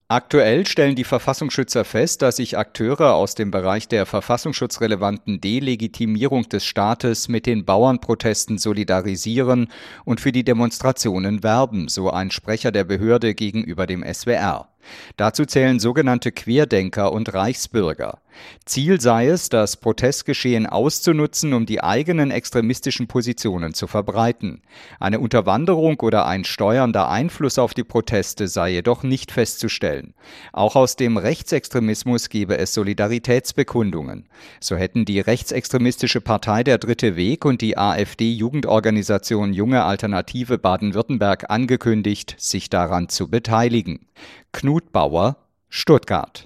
Aktuell stellen die Verfassungsschützer fest, dass sich Akteure aus dem Bereich der verfassungsschutzrelevanten Delegitimierung des Staates mit den Bauernprotesten solidarisieren und für die Demonstrationen werben, so ein Sprecher der Behörde gegenüber dem SWR. Dazu zählen sogenannte Querdenker und Reichsbürger. Ziel sei es, das Protestgeschehen auszunutzen, um die eigenen extremistischen Positionen zu verbreiten. Eine Unterwanderung oder ein steuernder Einfluss auf die Proteste sei jedoch nicht festzustellen. Auch aus dem Rechtsextremismus gebe es Solidaritätsbekundungen. So hätten die rechtsextremistische Partei Der Dritte Weg und die AfD-Jugendorganisation Junge Alternative Baden-Württemberg angekündigt, sich daran zu beteiligen. Knut Bauer, Stuttgart.